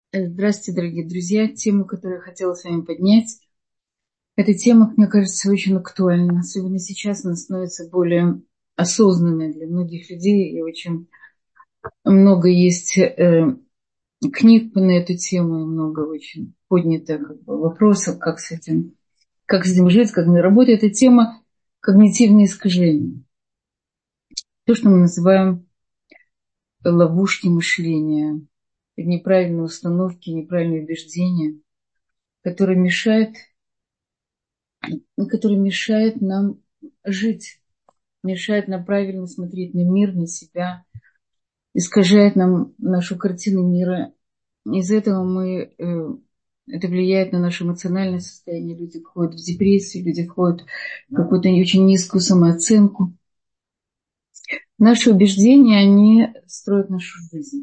Здравствуйте, дорогие друзья. Тему, которую я хотела с вами поднять, эта тема, мне кажется, очень актуальна. Особенно сейчас она становится более осознанной для многих людей. И очень много есть книг на эту тему, и много очень поднято вопросов, как с этим жить, как не работает. Эта тема когнитивные искажения. То, что мы называем ловушки мышления, неправильные установки, неправильные убеждения, которые мешают который мешает нам жить, мешает нам правильно смотреть на мир, на себя, искажает нам нашу картину мира. Из-за этого это влияет на наше эмоциональное состояние. Люди входят в депрессию, люди входят в какую-то очень низкую самооценку. Наши убеждения, они строят нашу жизнь.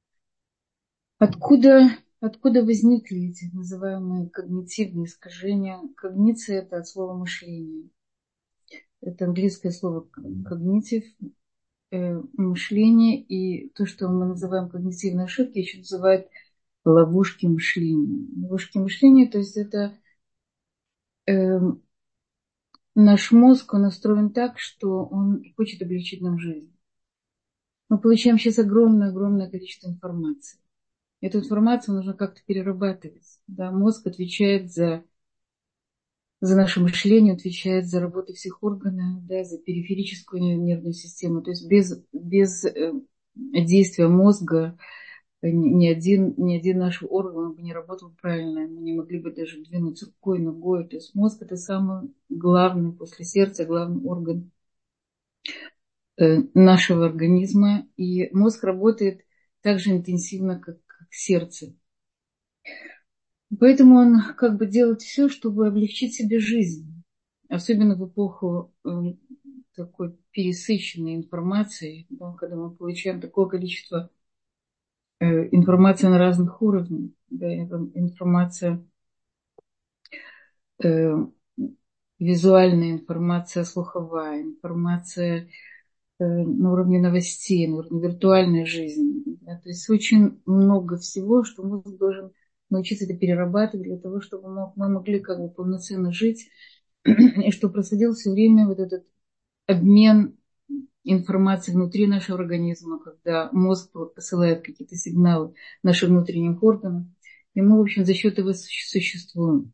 Откуда возникли эти называемые когнитивные искажения? Когниция – это от слова мышление. Это английское слово когнитив, мышление, и то, что мы называем когнитивные ошибки, еще называют ловушки мышления. Ловушки мышления, то есть это э, наш мозг, он устроен так, что он хочет облегчить нам жизнь. Мы получаем сейчас огромное количество информации. Эту информацию нужно как-то перерабатывать. Да? Мозг отвечает за наше мышление, отвечает за работу всех органов, да, за периферическую нервную систему. То есть без действия мозга ни один наш орган бы не работал правильно. Мы не могли бы даже двинуть рукой, ногой. То есть мозг – это самый главный, после сердца, главный орган нашего организма. И мозг работает так же интенсивно, как сердце. Поэтому он как бы делает все, чтобы облегчить себе жизнь. Особенно в эпоху такой пересыщенной информацией, да, когда мы получаем такое количество информации на разных уровнях. Да, информация, э, визуальная информация, слуховая, информация на уровне новостей, на уровне виртуальной жизни. Да. То есть очень много всего, что мозг должен научиться это перерабатывать для того, чтобы мы могли как бы полноценно жить, и чтобы происходил все время вот этот обмен информации внутри нашего организма, когда мозг посылает какие-то сигналы нашим внутренним органам, и мы, в общем, за счет этого существуем.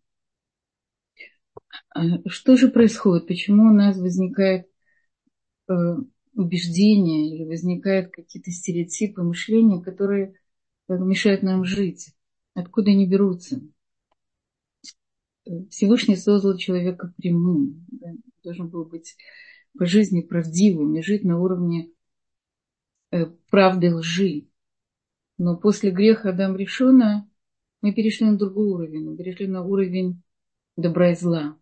Что же происходит? Почему у нас возникает э, убеждения или возникают какие-то стереотипы мышления, которые мешают нам жить? Откуда они берутся? Всевышний создал человека прямым, да? Должен был быть по жизни правдивым и жить на уровне правды и лжи. Но после греха Адам Ришона мы перешли на другой уровень, мы перешли на уровень добра и зла.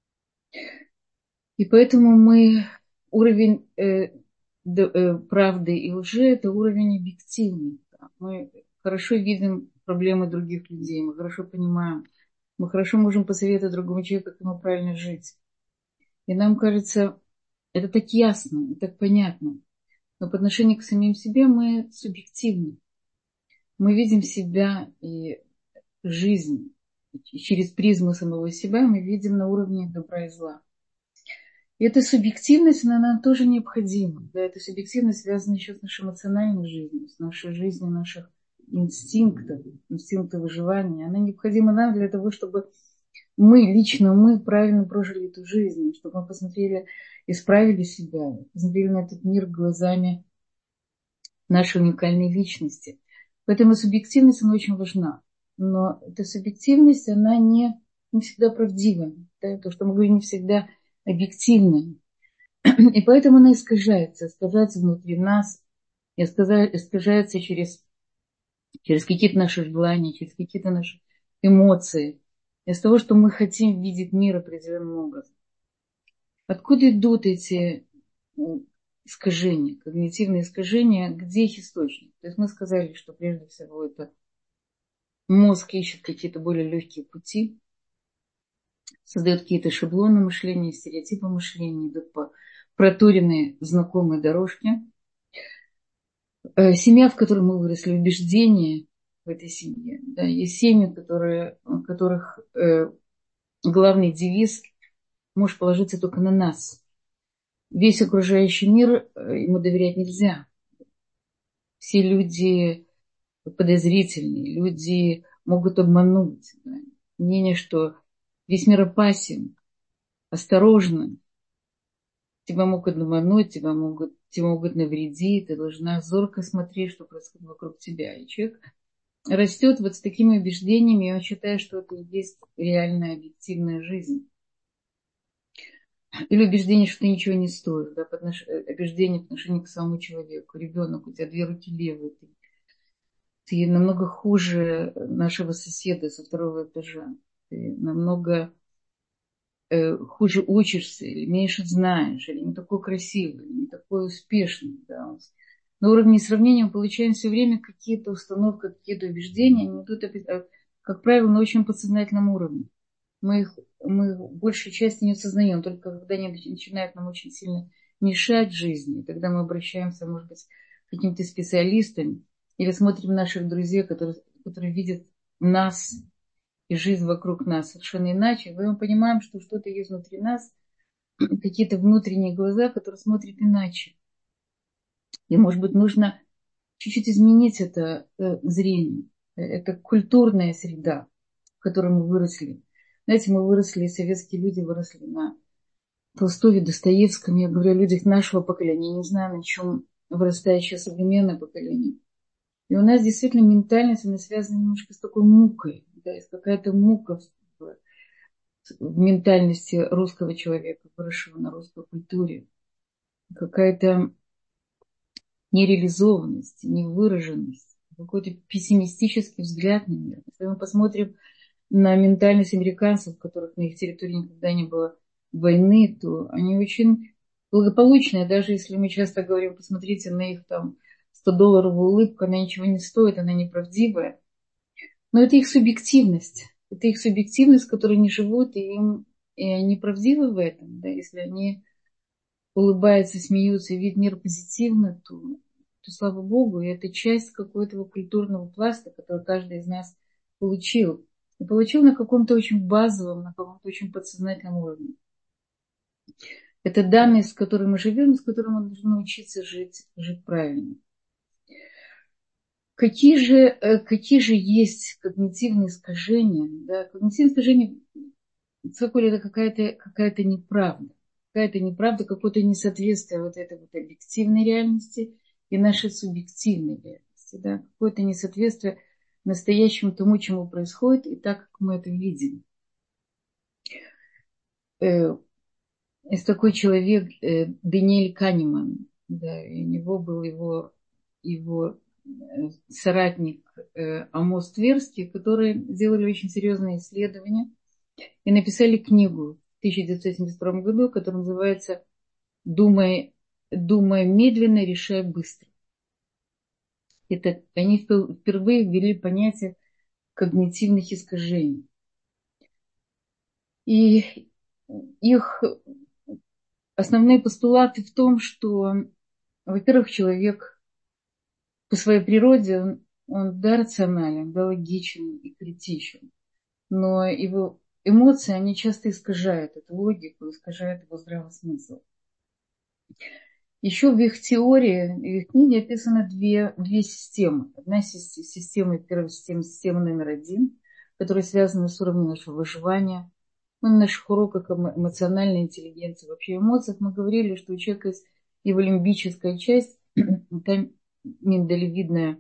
И поэтому уровень правды и лжи – это уровень объективный. Да. Мы хорошо видим проблемы других людей, мы хорошо понимаем, мы хорошо можем посоветовать другому человеку, как ему правильно жить. И нам кажется, это так ясно, и так понятно. Но по отношению к самим себе мы субъективны. Мы видим себя и жизнь через призму самого себя, мы видим на уровне добра и зла. И эта субъективность, она нам тоже необходима. Да, эта субъективность связана еще с нашей эмоциональной жизнью, с нашей жизнью, наших инстинктов выживания. Она необходима нам для того, чтобы лично мы правильно прожили эту жизнь, чтобы мы посмотрели, исправили себя, посмотрели на этот мир глазами нашей уникальной личности. Поэтому субъективность, она очень важна. Но эта субъективность, она не всегда правдивая. Да? То, что мы говорим, не всегда объективно. И поэтому она искажается внутри нас, и искажается через какие-то наши желания, через какие-то наши эмоции, из того, что мы хотим видеть мир определенным образом. Откуда идут эти искажения, когнитивные искажения, где их источник? То есть мы сказали, что прежде всего это мозг ищет какие-то более легкие пути, создает какие-то шаблоны мышления, стереотипы мышления, идут по проторенные знакомые дорожки. Семья, в которой мы выросли, убеждения, в этой семье. Да, есть семьи, у которых главный девиз «можешь положиться только на нас». Весь окружающий мир, ему доверять нельзя. Все люди подозрительные, люди могут обмануть. Да. Мнение, что весь мир опасен, осторожно. Тебя могут обмануть, тебе могут навредить, ты должна зорко смотреть, что происходит вокруг тебя. И человек растет вот с такими убеждениями, и он считает, что это и есть реальная, объективная жизнь. Или убеждение, что ты ничего не стоишь, да, убеждение в отношении к самому человеку. Ребенок, у тебя две руки левые, ты намного хуже нашего соседа со второго этажа. Ты намного хуже учишься, или меньше знаешь, или не такой красивый, или не такой успешный. Да. На уровне сравнения мы получаем все время какие-то установки, какие-то убеждения, они идут, как правило, на очень подсознательном уровне. Мы большей части не осознаем, только когда они начинают нам очень сильно мешать жизни, тогда мы обращаемся, может быть, к каким-то специалистам или смотрим наших друзей, которые видят нас и жизнь вокруг нас совершенно иначе, и мы понимаем, что что-то есть внутри нас, какие-то внутренние глаза, которые смотрят иначе. И, может быть, нужно чуть-чуть изменить это зрение. Это культурная среда, в которой мы выросли. Знаете, мы выросли, советские люди выросли на Толстове, Достоевском. Я говорю о людях нашего поколения. Я не знаю, на чем вырастает сейчас современное поколение. И у нас действительно ментальность, она связана немножко с такой мукой. Да, есть какая-то мука в ментальности русского человека, выросшего на русской культуре. Какая-то нереализованность, невыраженность, какой-то пессимистический взгляд на мир. Если мы посмотрим на ментальность американцев, у которых на их территории никогда не было войны, то они очень благополучные, даже если мы часто говорим, посмотрите на их там 100-долларовую улыбку, она ничего не стоит, она неправдивая. Но это их субъективность. Это их субъективность, в которой они живут, и они правдивы в этом. Да? Если они улыбаются, смеются и видят мир позитивно, то слава Богу, и это часть какого-то культурного пласта, который каждый из нас получил. И получил на каком-то очень базовом, на каком-то очень подсознательном уровне. Это данные, с которыми мы живем, с которыми мы должны научиться жить правильно. Какие же есть когнитивные искажения? Да? Когнитивные искажения, это какая-то неправда. Какая-то неправда, какое-то несоответствие вот этой вот объективной реальности и нашей субъективной реальности. Да? Какое-то несоответствие настоящему тому, чему происходит, и так, как мы это видим. Есть такой человек Даниэль Канеман. Да, и у него был его соратник Амос Тверский, которые делали очень серьезные исследования и написали книгу в 1972 году, которая называется «Думай медленно, решай быстро». Они впервые ввели понятие когнитивных искажений. И их основные постулаты в том, что, во-первых, человек по своей природе, он да, рационален, да, логичен и критичен, но его эмоции, они часто искажают эту логику, искажают его здравый смысл. Еще в их теории, в их книге описаны две системы. Одна система, первая система номер один, которая связана с уровнем нашего выживания. Мы на наших уроках эмоциональной интеллигенции, вообще эмоциях, мы говорили, что у человека есть его лимбическая часть, это миндалевидный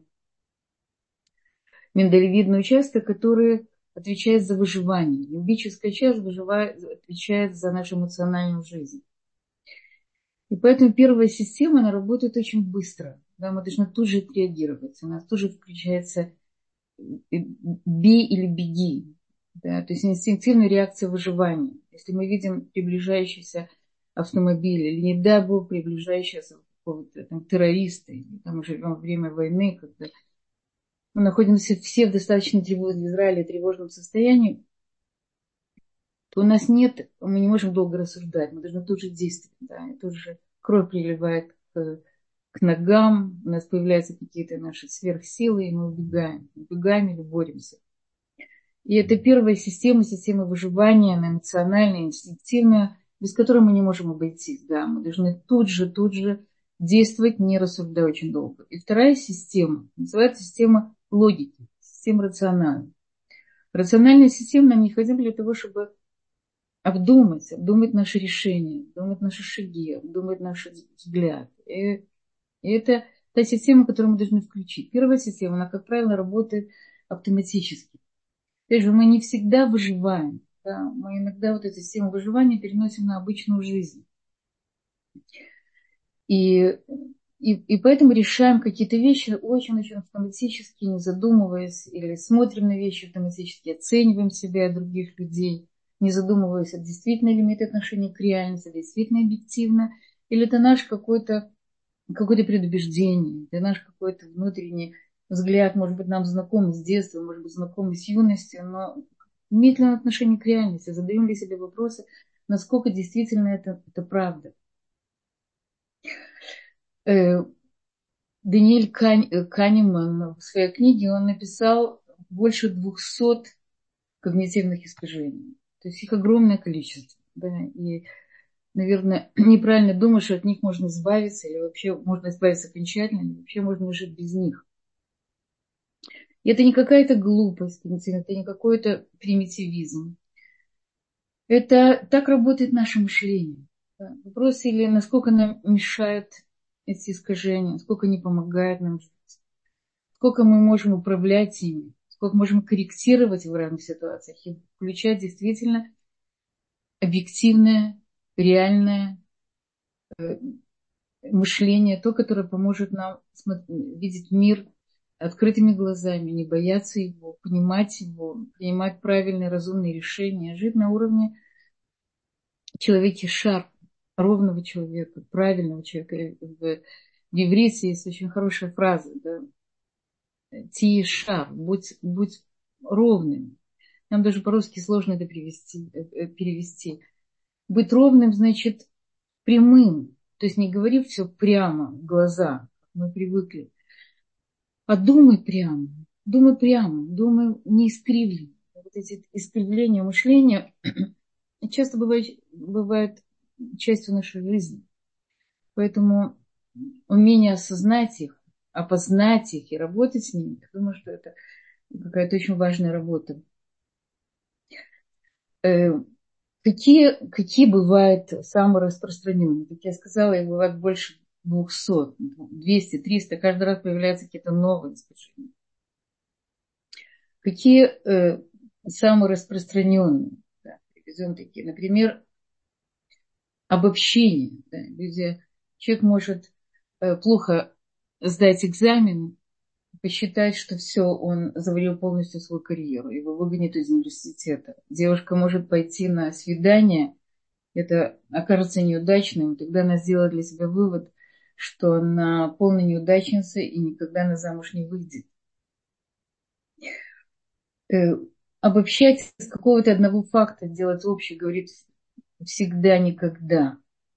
участок, который отвечает за выживание. Лимбическая часть отвечает за нашу эмоциональную жизнь. И поэтому первая система, она работает очень быстро. Да, мы должны тут же отреагировать. У нас тоже включается бей или беги. Да, то есть инстинктивная реакция выживания. Если мы видим приближающийся автомобиль или, не дай бог, приближающегося какого-то там террориста, или там мы живем во время войны, когда мы находимся все в достаточно в Израиле тревожном состоянии, то у нас мы не можем долго рассуждать, мы должны тут же действовать. Да, и тут же кровь приливает к ногам, у нас появляются какие-то наши сверхсилы, и мы убегаем или боремся. И это первая система выживания, она эмоциональная, инстинктивная, без которой мы не можем обойтись. Да, мы должны тут же действовать, не рассуждая очень долго. И вторая система называется система логики, система рациональная. Рациональная система нам необходима для того, чтобы обдумать наши решения, обдумать наши шаги, обдумать наш взгляд. И это та система, которую мы должны включить. Первая система, она, как правило, работает автоматически. Опять же, мы не всегда выживаем. Да? Мы иногда вот эту систему выживания переносим на обычную жизнь. И поэтому решаем какие-то вещи очень-очень автоматически, не задумываясь, или смотрим на вещи автоматически, оцениваем себя и других людей, не задумываясь, а действительно ли имеет отношение к реальности, действительно объективно, или это наш какое-то предубеждение, это наш какой-то внутренний взгляд, может быть, нам знакомый с детства, может быть, знакомый с юности, но имеет ли он отношение к реальности, задаем ли себе вопросы, насколько действительно это правда. Даниэль Канеман в своей книге он написал больше 200 когнитивных искажений. То есть их огромное количество. Да? И, наверное, неправильно думаешь, что от них можно избавиться, или вообще можно избавиться окончательно, или вообще можно жить без них. И это не какая-то глупость, это не какой-то примитивизм. Это так работает наше мышление. Да? Вопрос или насколько нам мешают эти искажения, насколько они помогают нам жить. Сколько мы можем управлять ими, сколько можем корректировать в разных ситуациях и включать действительно объективное, реальное мышление, то, которое поможет нам видеть мир открытыми глазами, не бояться его, принимать правильные, разумные решения, жить на уровне человека шар, ровного человека, правильного человека. В иврите есть очень хорошая фраза, да, тиеша, будь ровным. Нам даже по-русски сложно это перевести. Быть ровным значит прямым. То есть не говори все прямо в глаза, как мы привыкли, а думай прямо, думай не искривленно. Вот эти искривления мышления часто бывают частью нашей жизни. Поэтому умение осознать их, опознать их и работать с ними, я думаю, что это какая-то очень важная работа. Какие бывают самые распространенные? Как я сказала, их бывает больше 200, 200, 300. Каждый раз появляются какие-то новые искажения. Какие самые распространенные? Да, приведем такие. Например, обобщение. Да, человек может плохо сдать экзамен, посчитать, что все, он завалил полностью свою карьеру, его выгонят из университета. Девушка может пойти на свидание, это окажется неудачным, тогда она сделает для себя вывод, что она полная неудачница и никогда на замуж не выйдет. Обобщать с какого-то одного факта, делать общее, говорит всегда, никогда.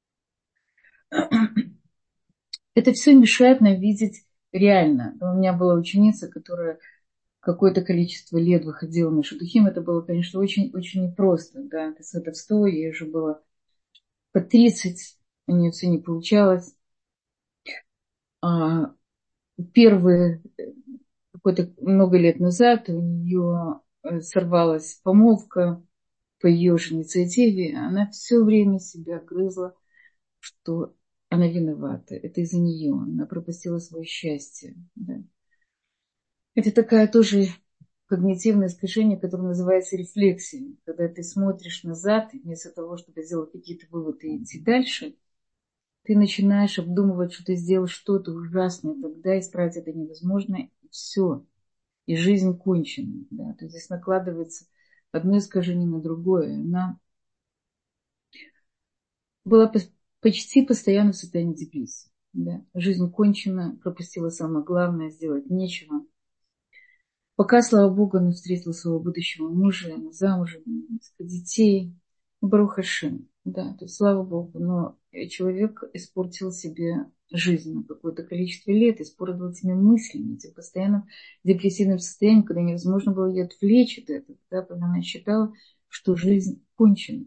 Это все мешает нам видеть реально. У меня была ученица, которая какое-то количество лет выходила на шедухим. Это было, конечно, очень непросто. Да? Это сватовство, ей уже было по 30, у нее все не получалось. А первые, какое-то много лет назад, у нее сорвалась помолвка по ее же инициативе. Она все время себя грызла, что она виновата. Это из-за нее. Она пропустила свое счастье. Да. Это такая тоже когнитивное искажение, которое называется рефлексией. Когда ты смотришь назад, и вместо того, чтобы сделать какие-то выводы и идти дальше, ты начинаешь обдумывать, что ты сделал что-то ужасное, тогда исправить это невозможно, и все. И жизнь кончена. Да? То есть здесь накладывается одно искажение на другое. Она была почти постоянно в состоянии депрессии. Да? Жизнь кончена, пропустила самое главное, сделать нечего. Пока, слава Богу, она встретила своего будущего мужа, она замужем, несколько детей. Барух Ашем. Да, то есть, слава Богу. Но человек испортил себе жизнь на какое-то количество лет, испортил этими мыслями, этим постоянным депрессивным состоянием, когда невозможно было ее отвлечь от этого, да, когда она считала, что жизнь кончена.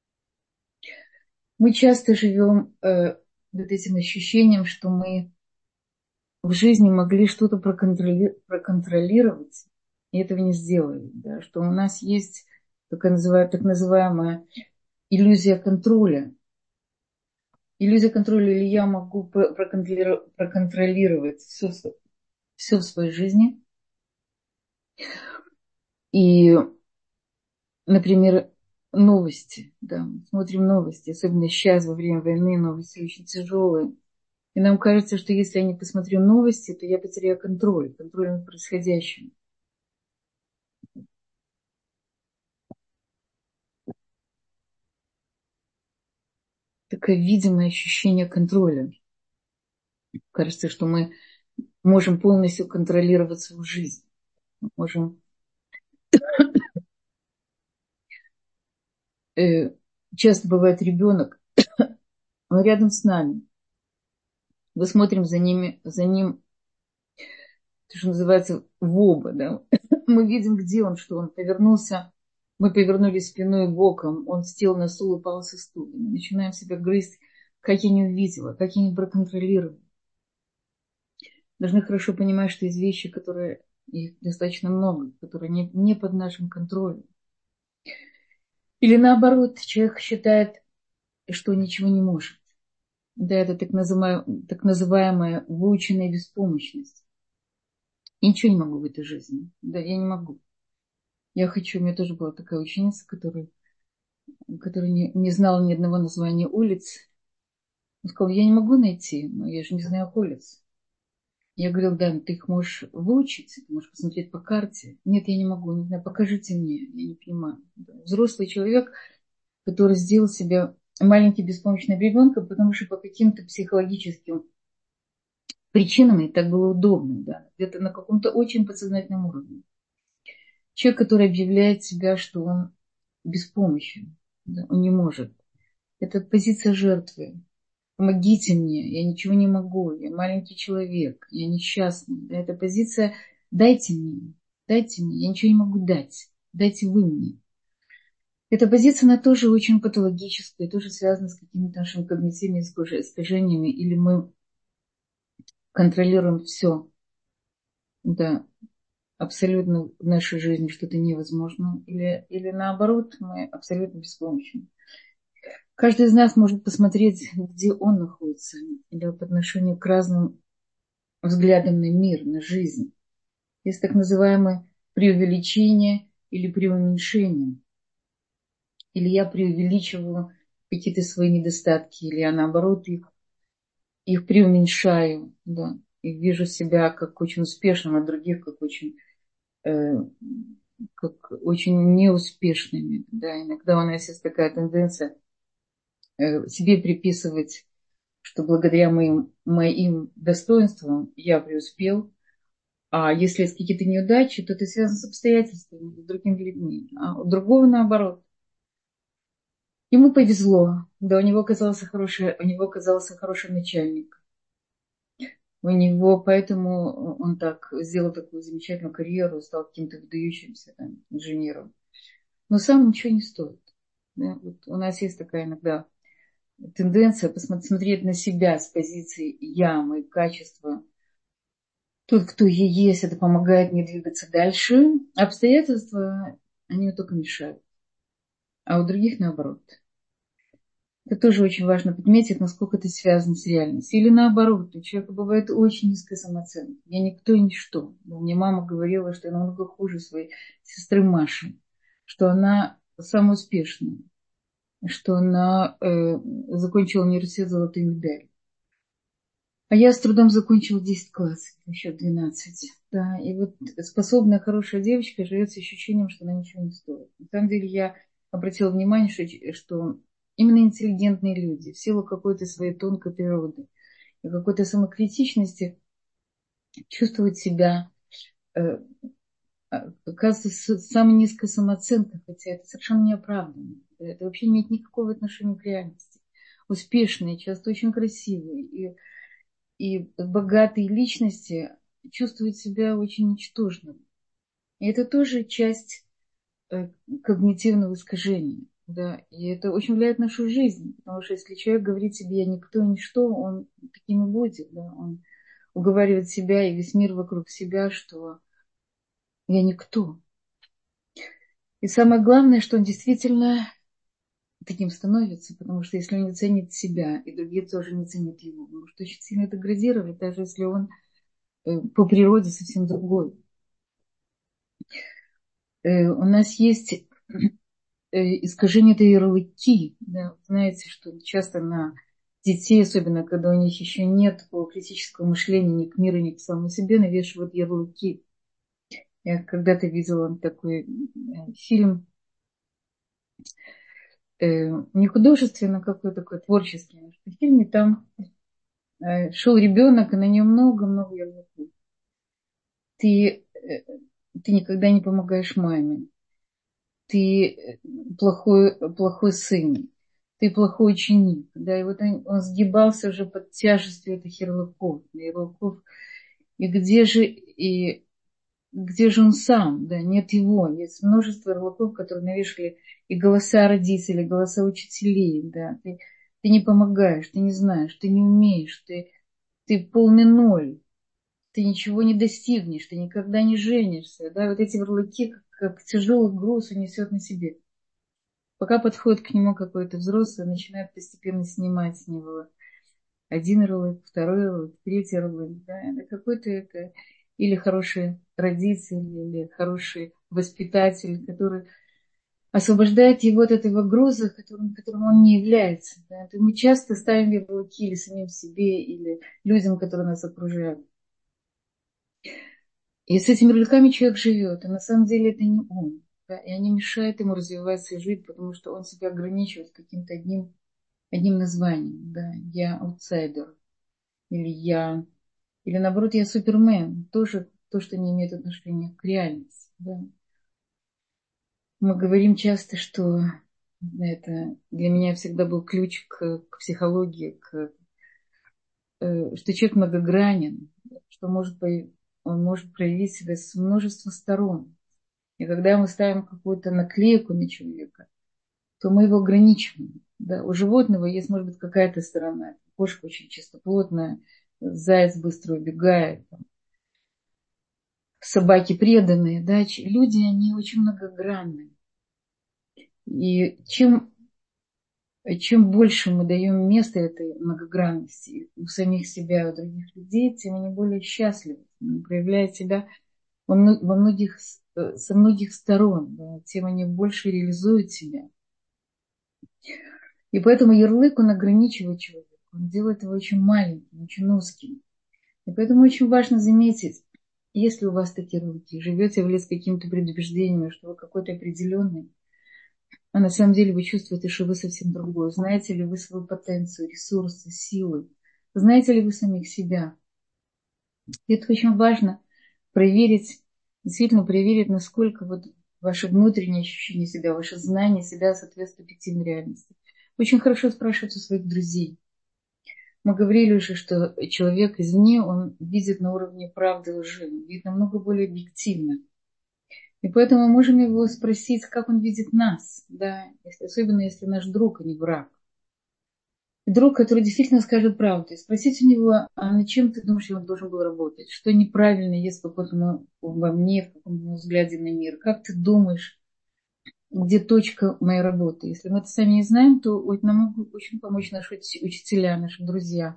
Мы часто живем вот этим ощущением, что мы в жизни могли что-то проконтролировать, и этого не сделали. Да? Что у нас есть так называемая иллюзия контроля. Иллюзия контроля, или я могу проконтролировать все в своей жизни. И, например, новости. Да, мы смотрим новости, особенно сейчас, во время войны, новости очень тяжелые. И нам кажется, что если я не посмотрю новости, то я потеряю контроль над происходящим. Такое видимое ощущение контроля. Кажется, что мы можем полностью контролировать свою жизнь. Мы можем... Часто бывает ребенок, он рядом с нами. Мы смотрим за ним, то, что называется, в оба. Да? Мы видим, где он, что он повернулся. Мы повернулись спиной боком, он сел на стул и упал со стула. Мы начинаем себя грызть, как я не увидела, как я не проконтролировала. Должны хорошо понимать, что есть вещи, которые, их достаточно много, которые не под нашим контролем. Или наоборот, человек считает, что ничего не может. Да, это так называемая выученная беспомощность. Я ничего не могу в этой жизни. Да, я не могу. Я хочу, у меня тоже была такая ученица, которая не знала ни одного названия улиц. Он сказал, я не могу найти, но я же не знаю улиц. Я говорила, да, но ты их можешь выучить, ты можешь посмотреть по карте. Нет, я не могу, не знаю, покажите мне, я не понимаю. Да. Взрослый человек, который сделал себя маленьким беспомощным ребенком, потому что по каким-то психологическим причинам и так было удобно, да, где-то на каком-то очень подсознательном уровне. Человек, который объявляет себя, что он беспомощен, да, он не может. Это позиция жертвы. Помогите мне, я ничего не могу, я маленький человек, я несчастный. Да, это позиция дайте мне, я ничего не могу дать, дайте вы мне. Эта позиция, она тоже очень патологическая, тоже связана с какими-то нашими когнитивными искажениями, или мы контролируем все, да, абсолютно в нашей жизни что-то невозможно, или наоборот, мы абсолютно беспомощны. Каждый из нас может посмотреть, где он находится, или по отношению к разным взглядам на мир, на жизнь. Есть так называемое преувеличение или преуменьшение. Или я преувеличиваю какие-то свои недостатки, или я наоборот их преуменьшаю, да, и вижу себя как очень успешным, а других э, как очень неуспешными. Да. Иногда у нас есть такая тенденция себе приписывать, что благодаря моим достоинствам я преуспел, а если есть какие-то неудачи, то это связано с обстоятельствами, с другими людьми. А у другого наоборот. Ему повезло, да, у него оказался хороший начальник. У него, поэтому он так сделал такую замечательную карьеру, стал каким-то выдающимся там, инженером. Но сам ничего не стоит. Да? Вот у нас есть такая иногда тенденция посмотреть на себя с позиции «я», мои качества. Тот, кто я есть, это помогает мне двигаться дальше. Обстоятельства, они мне только мешают. А у других наоборот. Это тоже очень важно подметить, насколько это связано с реальностью. Или наоборот, у человека бывает очень низкая самооценка. Я никто и ничто. Мне мама говорила, что я намного хуже своей сестры Маши, что она самая успешная, что она закончила университет с золотой медалью. А я с трудом закончила 10 классов, еще 12. Да, и вот способная, хорошая девочка живет с ощущением, что она ничего не стоит. На самом деле я обратила внимание, что именно интеллигентные люди в силу какой-то своей тонкой природы и какой-то самокритичности чувствуют себя, э, оказывается, с самой низкой самооценкой, хотя это совершенно неоправданно. Это вообще не имеет никакого отношения к реальности. успешные, часто очень красивые и богатые личности чувствуют себя очень ничтожными. И это тоже часть э, когнитивного искажения. Да, и это очень влияет на нашу жизнь, потому что если человек говорит себе «я никто, ничто», он таким и будет, да, он уговаривает себя и весь мир вокруг себя, что я никто. И самое главное, что он действительно таким становится, потому что если он не ценит себя, и другие тоже не ценят его, он может очень сильно деградировать, даже если он по природе совсем другой. У нас есть искажения, это ярлыки. Да. Знаете, что часто на детей, особенно когда у них еще нет такого критического мышления ни к миру, ни к самому себе, навешивают ярлыки. Я когда-то видела такой фильм, не художественно, какой такой творческий, в фильме там шел ребенок, и на нем много-много ярлыков. Ты никогда не помогаешь маме, ты плохой сын, ты плохой ученик. Да, и вот он сгибался уже под тяжестью этих ярлыков. И где же он сам? Да, нет его. Есть множество ярлыков, которые навешали и голоса родителей, и голоса учителей. Да. Ты не помогаешь, ты не знаешь, ты не умеешь, ты полный ноль, ты ничего не достигнешь, ты никогда не женишься. Да. Вот эти ярлыки, как тяжелый груз, унесет на себе. Пока подходит к нему какой-то взрослый, начинает постепенно снимать с него один ярлык, второй ярлык, третий ярлык. Да? Это какой-то это или хороший родитель, или хороший воспитатель, который освобождает его от этого груза, которым он не является. Да? Это мы часто ставим ярлыки или самим себе, или людям, которые нас окружают. И с этими ярлыками человек живет, а на самом деле это не он. Да? И они мешают ему развиваться и жить, потому что он себя ограничивает каким-то одним названием. Да? Я аутсайдер, или наоборот, я супермен. Тоже то, что не имеет отношения к реальности. Да? Мы говорим часто, что это для меня всегда был ключ к психологии, что человек многогранен, что он может проявить себя с множества сторон. И когда мы ставим какую-то наклейку на человека, то мы его ограничиваем. Да? У животного есть, может быть, какая-то сторона. Кошка очень чистоплотная, заяц быстро убегает, собаки преданные. Да? Люди, они очень многогранны. И чем больше мы даем места этой многогранности у самих себя и у других людей, тем они более счастливы. Они проявляют себя со многих сторон, да, тем они больше реализуют себя. И поэтому ярлык, он ограничивает человека, он делает его очень маленьким, очень узким. И поэтому очень важно заметить, если у вас такие ярлыки, живете вы с какими-то предубеждениями, что вы какой-то определенный, а на самом деле вы чувствуете, что вы совсем другой. Знаете ли вы свою потенцию, ресурсы, силы? Знаете ли вы самих себя? И это очень важно проверить, действительно проверить, насколько вот ваше внутреннее ощущение себя, ваше знание себя соответствует объективной реальности. Очень хорошо спрашивать у своих друзей. Мы говорили уже, что человек извне, он видит на уровне правды и лжи, он видит намного более объективно. И поэтому мы можем его спросить, как он видит нас, да, особенно если наш друг, а не враг. Друг, который действительно скажет правду, и спросить у него, а над чем ты думаешь, он должен был работать? Что неправильно есть во мне, в каком-то взгляде на мир? Как ты думаешь, где точка моей работы? Если мы это сами не знаем, то вот нам могут очень помочь наши учителя, наши друзья,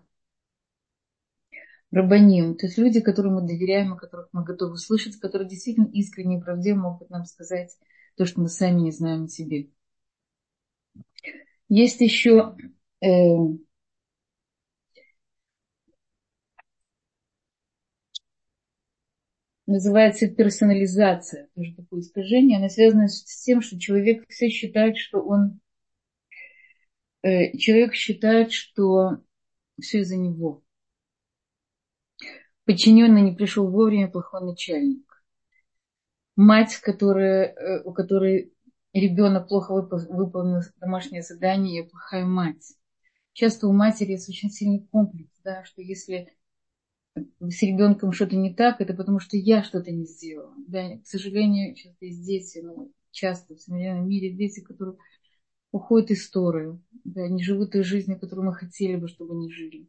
рабаним. То есть люди, которым мы доверяем, о которых мы готовы слышать, которые действительно искренне и правдиво могут нам сказать то, что мы сами не знаем о себе. Есть еще называется персонализация, тоже такое искажение, она связана с тем, что человек считает, что все из-за него. Подчиненный не пришел вовремя, плохой начальник. Мать, у которой ребенок плохо выполнил домашнее задание, плохая мать. часто у матери есть очень сильный комплекс, да, что если с ребенком что-то не так, это потому что я что-то не сделала. Да, к сожалению, часто есть дети, ну, часто в современном мире дети, которые уходят из Торы, да, не живут той жизнью, которую мы хотели бы, чтобы они жили.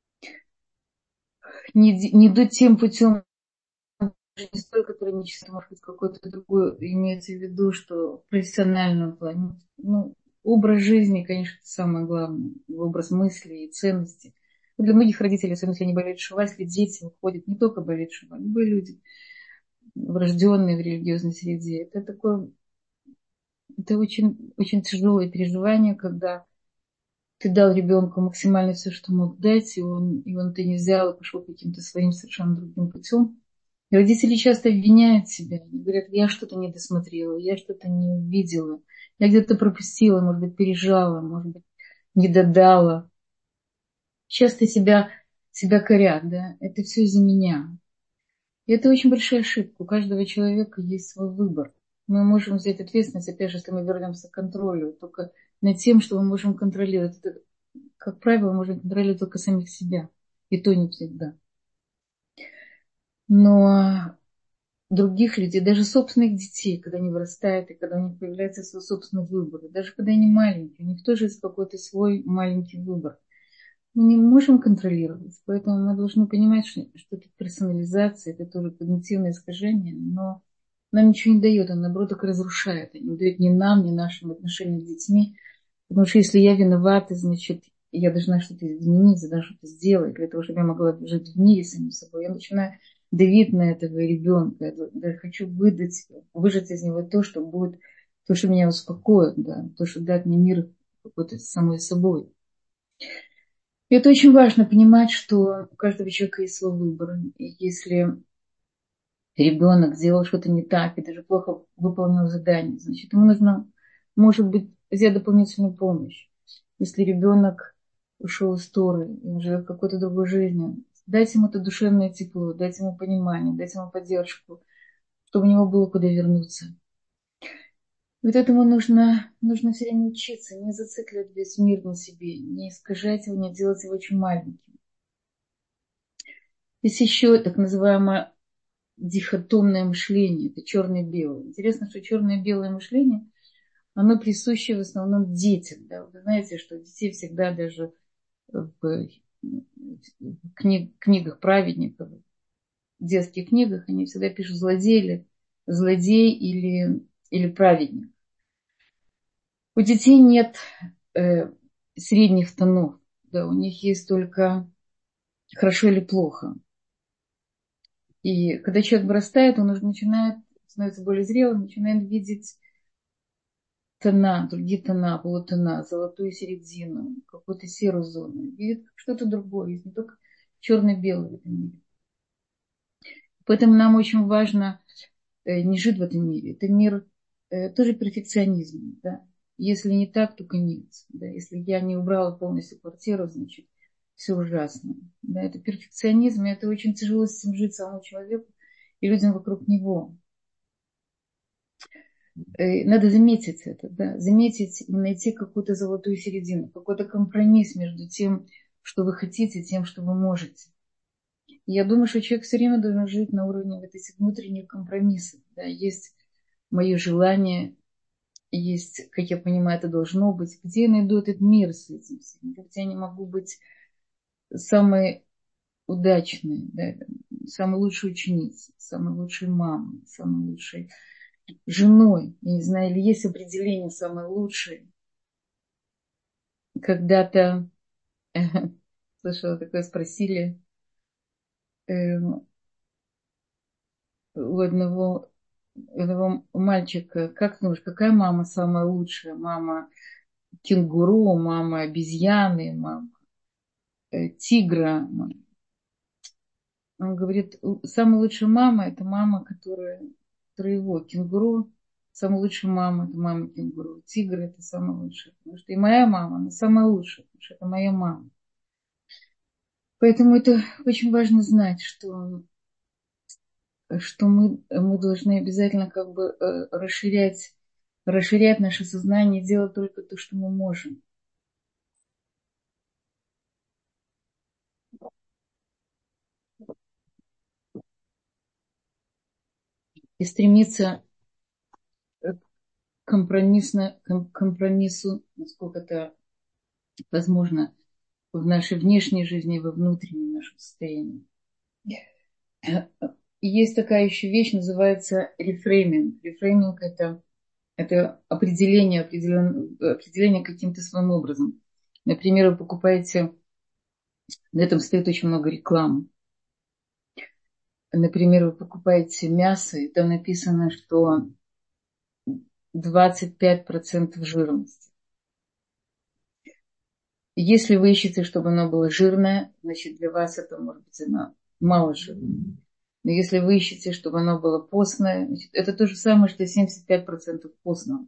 Не идут тем путем, не столько клинически, может быть, какой-то другой, имеется в виду, что в профессиональном плане. Ну, образ жизни, конечно, это самое главное, образ мысли и ценностей. Для многих родителей, особенно если они болеют шива, если дети уходят, не только болеют шива, любые люди, врожденные в религиозной среде, это такое, это очень, очень тяжелое переживание, когда ты дал ребенку максимально все, что мог дать, и он это не взял и пошел каким-то своим совершенно другим путем. И родители часто обвиняют себя. Они говорят, я что-то не досмотрела, я что-то не увидела, я где-то пропустила, может быть, пережала, может быть, не додала. Часто себя корят, да, это все из-за меня. И это очень большая ошибка. У каждого человека есть свой выбор. Мы можем взять ответственность, опять же, если мы вернемся к контролю, только над тем, что мы можем контролировать. Это, как правило, мы можем контролировать только самих себя. И то не всегда. Но других людей, даже собственных детей, когда они вырастают и когда у них появляется свой собственный выбор, даже когда они маленькие, у них тоже есть какой-то свой маленький выбор. Мы не можем контролировать, поэтому мы должны понимать, что это персонализация, это тоже когнитивное искажение, но нам ничего не дает, оно наоборот только разрушает, не дает ни нам, ни нашим отношениям с детьми, потому что если я виновата, значит, я должна что-то изменить, я должна что-то сделать для того, чтобы я могла жить в мире с самим собой. Я начинаю давить на этого ребенка, я хочу выжать из него то, что будет, то, что меня успокоит, да, то, что дает мне мир какой-то с самой собой. И это очень важно понимать, что у каждого человека есть свой выбор. И если ребенок сделал что-то не так и даже плохо выполнил задание, значит, ему нужно, может быть, взять дополнительную помощь. Если ребенок ушел из Торы, и он живет какой-то другой жизнью, дать ему это душевное тепло, дать ему понимание, дать ему поддержку, чтобы у него было куда вернуться. Вот этому нужно все время учиться, не зацикливать весь мир на себе, не искажать его, не делать его очень маленьким. Есть еще так называемое дихотомное мышление, это черное-белое. Интересно, что черное-белое мышление, оно присуще в основном детям. Да? Вы знаете, что детей всегда даже в книгах праведников, в детских книгах, они всегда пишут злодей или праведник. У детей нет средних тонов, да, у них есть только хорошо или плохо. И когда человек вырастает, он уже начинает становится более зрелым, начинает видеть тона, другие тона, полутона, золотую середину, какую-то серую зону. Видит что-то другое, есть не только черно-белое в этом мире. Поэтому нам очень важно не жить в этом мире. Это мир тоже перфекционизм. Да? Если не так, то конец. Да? Если я не убрала полностью квартиру, значит, все ужасно. Да? Это перфекционизм, и это очень тяжело с этим жить самому человеку и людям вокруг него. Надо заметить это, да, заметить и найти какую-то золотую середину, какой-то компромисс между тем, что вы хотите, и тем, что вы можете. И я думаю, что человек все время должен жить на уровне вот этих внутренних компромиссов. Да. Есть мое желание, есть, как я понимаю, это должно быть. Где я найду этот мир с этим всем? Где я не могу быть самой удачной, да, самой лучшей ученицей, самой лучшей мамой, самой лучшей женой, я не знаю, или есть определение самое лучшее. Когда-то, слышала такое, спросили у одного мальчика, как ты думаешь, какая мама самая лучшая? Мама кенгуру, мама обезьяны, мама тигра. Он говорит, самая лучшая мама – это мама, которая его, кенгуру. Самая лучшая мама – это мама кенгуру. Тигр – это самая лучшая. Потому что и моя мама, она самая лучшая, потому что это моя мама. Поэтому это очень важно знать, что мы должны обязательно как бы расширять наше сознание, делать только то, что мы можем. и стремиться к компромиссу, насколько это возможно, в нашей внешней жизни, во внутреннем нашем состоянии. И есть такая еще вещь, называется рефрейминг. Рефрейминг – это определение каким-то своим образом. Например, вы покупаете, на этом стоит очень много рекламы. Например, вы покупаете мясо, и там написано, что 25% жирности. Если вы ищете, чтобы оно было жирное, значит, для вас это может быть оно мало жирное. Но если вы ищете, чтобы оно было постное, значит, это то же самое, что 75% постного.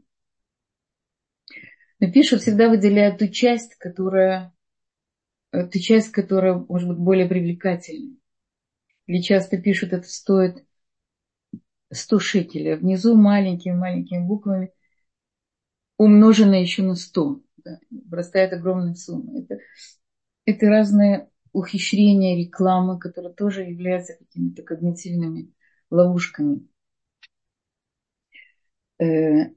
Но пишут, всегда выделяют ту часть, которая может быть более привлекательной. Или часто пишут, это стоит 100 шекелей, а внизу маленькими-маленькими буквами умножено еще на 100. Да, вырастает огромная сумма. Это разные ухищрения рекламы, которые тоже являются какими-то когнитивными ловушками. Я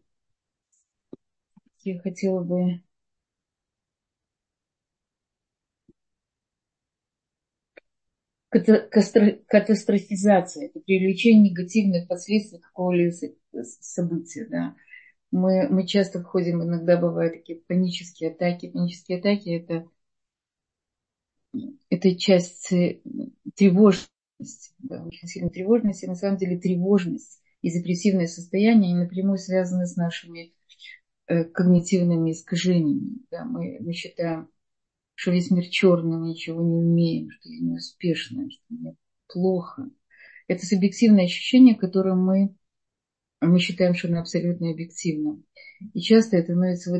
хотела бы... Катастрофизация – это привлечение негативных последствий какого-либо события. Да. Мы часто входим, иногда бывают такие панические атаки. Панические атаки – это часть тревожности, да, очень сильной тревожности. На самом деле тревожность и депрессивное состояние они напрямую связаны с нашими когнитивными искажениями. Да. Мы считаем, что весь мир черный, мы ничего не умеем, что я неуспешная, что мне плохо. Это субъективное ощущение, которое мы считаем, что оно абсолютно объективно. И часто это становится,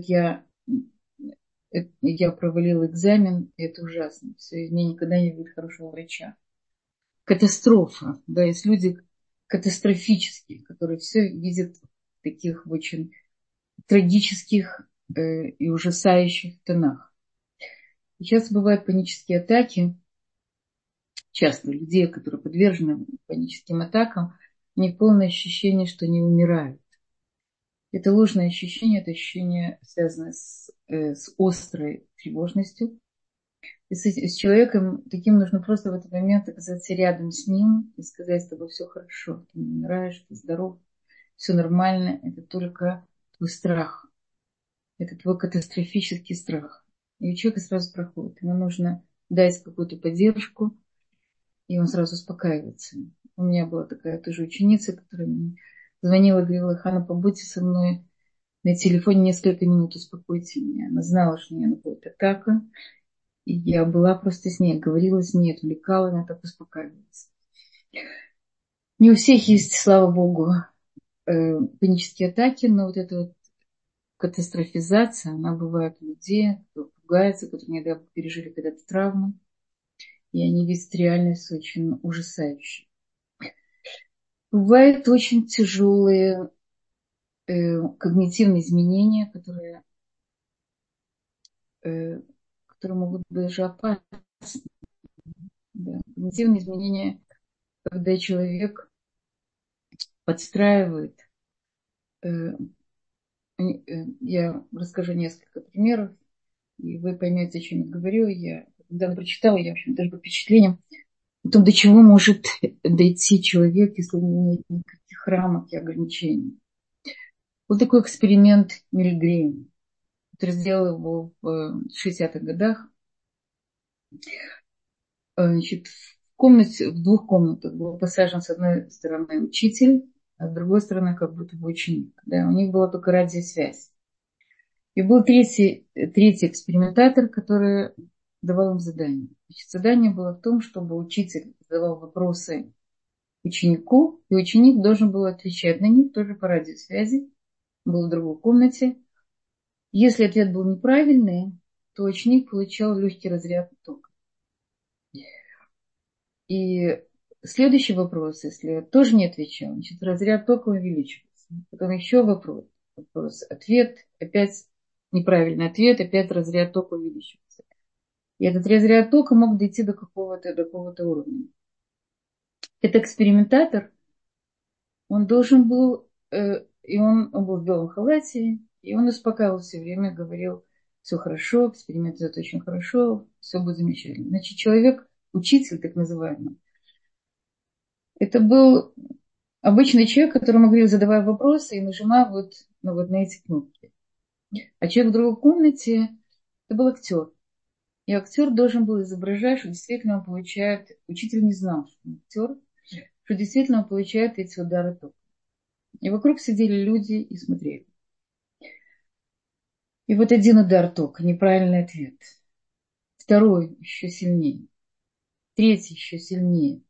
я провалила экзамен, и это ужасно. Все, из меня никогда не будет хорошего врача. Катастрофа. Да, есть люди катастрофические, которые все видят в таких очень трагических и ужасающих тонах. И часто бывают панические атаки. Часто людей, которые подвержены паническим атакам, у них полное ощущение, что они умирают. Это ложное ощущение, это ощущение связано с острой тревожностью. И с человеком таким нужно просто в этот момент оказаться рядом с ним и сказать: с тобой все хорошо, ты не умираешь, ты здоров, все нормально, это только твой страх, это твой катастрофический страх. И у человека сразу проходит. Ему нужно дать какую-то поддержку, и он сразу успокаивается. У меня была такая тоже ученица, которая мне звонила, говорила: Хана, побудьте со мной на телефоне несколько минут, успокойте меня. Она знала, что у меня находит атака. И я была просто с ней, говорила с ней, отвлекала, она так успокаивается. Не у всех есть, слава богу, панические атаки, но вот эта вот катастрофизация, она бывает у людей, кто пугается, которые недавно пережили когда-то травму, и они видят реальность очень ужасающей. Бывают очень тяжелые когнитивные изменения, которые могут быть даже опасны. Да. Когнитивные изменения, когда человек подстраивает. Я расскажу несколько примеров, и вы поймете, о чем я говорю. Я когда прочитала, я, в общем, даже под впечатлением о том, до чего может дойти человек, если у него нет никаких рамок и ограничений. Был такой эксперимент Мильгрейм, который сделал его в 60-х годах. Значит, в двух комнатах был посажен с одной стороны учитель, а с другой стороны как будто бы ученик. Да, у них была только радиосвязь. И был третий экспериментатор, который давал им задание. Значит, задание было в том, чтобы учитель задавал вопросы ученику, и ученик должен был отвечать на них тоже по радиосвязи. Был в другой комнате. Если ответ был неправильный, то ученик получал легкий разряд тока. И следующий вопрос, если тоже не отвечал, значит, разряд тока увеличивается. Потом еще вопрос, ответ, опять неправильный ответ, опять разряд тока увеличивается. И этот разряд тока мог дойти до какого-то уровня. Этот экспериментатор Он должен был, он был в белом халате, и он успокаивал все время, говорил, все хорошо, эксперимент идет очень хорошо, все будет замечательно. Значит, человек, учитель так называемый, это был обычный человек, которому говорили, задавая вопросы и нажимая вот на эти кнопки. А человек в другой комнате, это был актер. И актер должен был изображать, что действительно он получает, учитель не знал, что он актер, что действительно он получает эти удары тока. И вокруг сидели люди и смотрели. И вот один удар тока, неправильный ответ. Второй еще сильнее. Третий еще сильнее.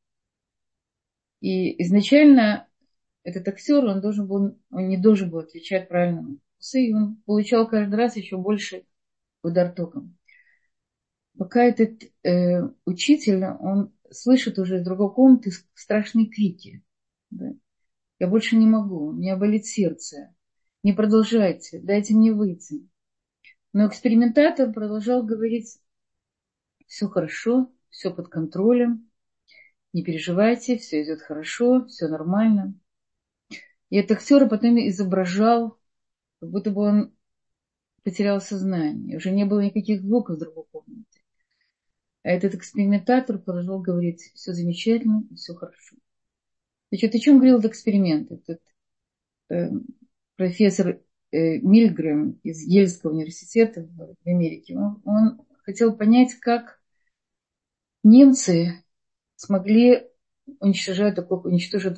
И изначально этот актер, он не должен был отвечать правильно на вопросы, и он получал каждый раз еще больше удар током. Пока этот учитель, он слышит уже из другой комнаты страшные крики. Да? Я больше не могу, у меня болит сердце. Не продолжайте, дайте мне выйти. Но экспериментатор продолжал говорить, все хорошо, все под контролем, не переживайте, все идет хорошо, все нормально. И этот актер потом изображал, как будто бы он потерял сознание. Уже не было никаких звуков в другой комнате. А этот экспериментатор продолжал говорить, все замечательно, все хорошо. Значит, о чем говорил этот эксперимент? Этот э, профессор Мильгрэм из Ельского университета в Америке, он хотел понять, как немцы смогли уничтожить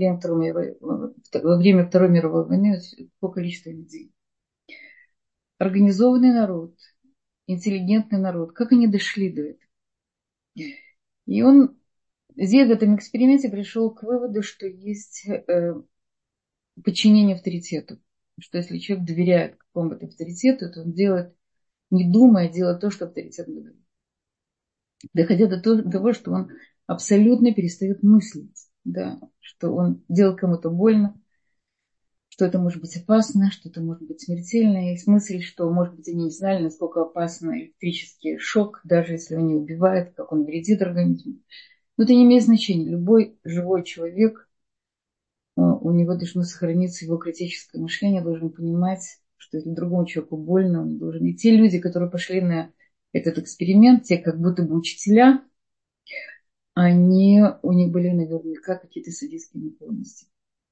во время Второй мировой войны такое количество людей. Организованный народ, интеллигентный народ, как они дошли до этого? И он здесь в этом эксперименте пришел к выводу, что есть подчинение авторитету. Что если человек доверяет какому-то авторитету, то он делает, не думая, делает то, что авторитет говорит. Доходя до того, что он абсолютно перестает мыслить, да, что он делает кому-то больно, что это может быть опасно, что это может быть смертельно. Есть мысль, что, может быть, они не знали, насколько опасно электрический шок, даже если он не убивает, как он вредит организму. Но это не имеет значения. Любой живой человек, у него должно сохраниться его критическое мышление, должен понимать, что если другому человеку больно, он должен... И те люди, которые пошли на этот эксперимент, те как будто бы учителя, у них были наверняка какие-то садистские наклонности.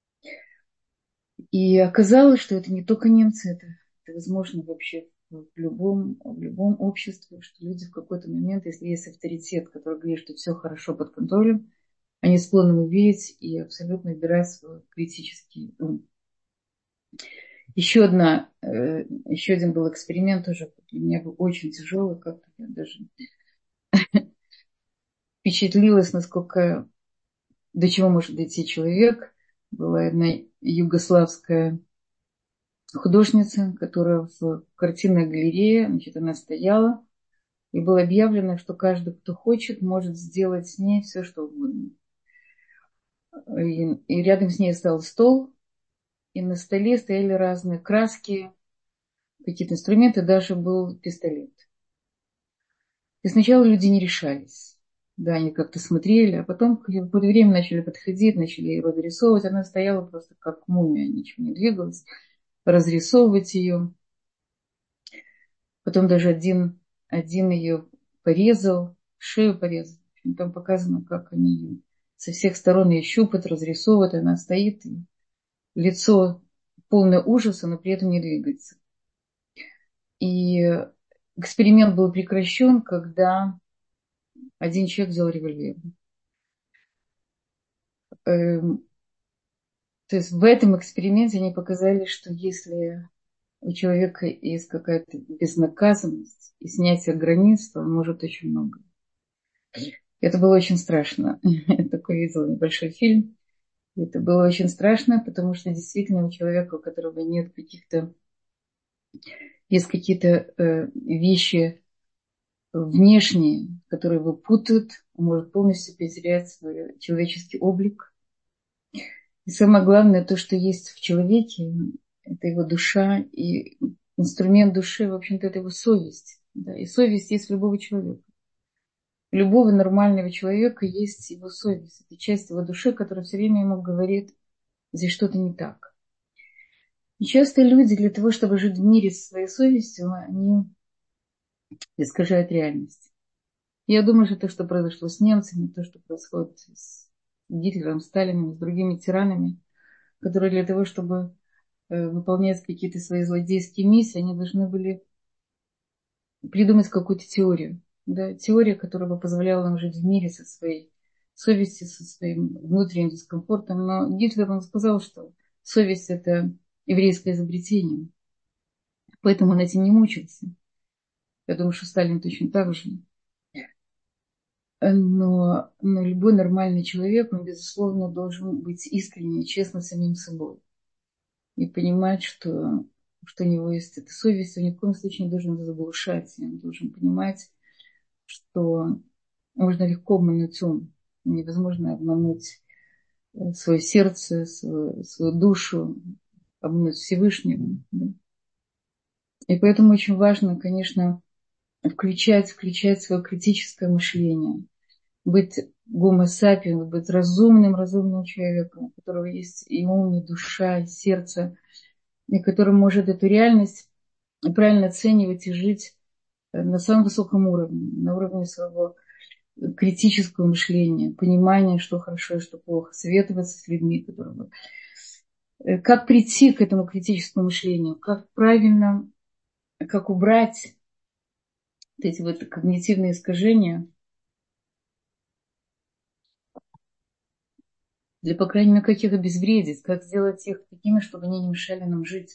И оказалось, что это не только немцы, это возможно вообще в любом обществе, что люди в какой-то момент, если есть авторитет, который говорит, что все хорошо под контролем, они склонны верить и абсолютно убирать свой критический ум. Еще один был эксперимент тоже для меня был очень тяжелый, как-то я даже впечатлилась, до чего может дойти человек. Была одна югославская художница, которая в картинной галерее, значит, она стояла, и было объявлено, что каждый, кто хочет, может сделать с ней все, что угодно. И рядом с ней стал стол, и на столе стояли разные краски, какие-то инструменты, даже был пистолет. И сначала люди не решались. Да, они как-то смотрели, а потом в какое-то время начали подходить, начали ее разрисовывать. Она стояла просто как мумия, ничего не двигалась. Разрисовывать ее. Потом даже один ее порезал, шею порезал. Там показано, как они ее со всех сторон ее щупают, разрисовывают. Она стоит, и лицо полное ужаса, но при этом не двигается. И эксперимент был прекращен, когда один человек взял револьвер. То есть в этом эксперименте они показали, что если у человека есть какая-то безнаказанность и снятие границ, то он может очень много. Это было очень страшно. Я такой видела небольшой фильм. Это было очень страшно, потому что действительно у человека, у которого нет есть какие-то вещи внешние, которые его путают, он может полностью потерять свой человеческий облик. И самое главное, то, что есть в человеке, это его душа, и инструмент души, в общем-то, это его совесть. Да? И совесть есть у любого человека. У любого нормального человека есть его совесть. Это часть его души, которая все время ему говорит, здесь что-то не так. И часто люди для того, чтобы жить в мире со своей совестью, они искажают реальность. Я думаю, что то, что произошло с немцами, то, что происходит с Гитлером, Сталином, с другими тиранами, которые для того, чтобы выполнять какие-то свои злодейские миссии, они должны были придумать какую-то теорию. Да, теория, которая бы позволяла нам жить в мире со своей совестью, со своим внутренним дискомфортом. Но Гитлер, он сказал, что совесть – это еврейское изобретение. Поэтому он этим не мучился. Я думаю, что Сталин точно так же. Но любой нормальный человек, он, безусловно, должен быть искренне и честно самим собой. И понимать, что у него есть эта совесть, он ни в коем случае не должен заглушать. Он должен понимать, что можно легко обмануть ум. Невозможно обмануть свое сердце, свою душу, обмануть Всевышнего. Да. И поэтому очень важно, конечно, включать свое критическое мышление, быть гомо сапиens, быть разумным человеком, у которого есть и ум, и душа, и сердце, и который может эту реальность правильно оценивать и жить на самом высоком уровне, на уровне своего критического мышления, понимания, что хорошо и что плохо, советоваться с людьми, которые... Как прийти к этому критическому мышлению, как правильно, как убрать вот эти вот когнитивные искажения, для, по крайней мере, как их обезвредить, как сделать их такими, чтобы они не мешали нам жить.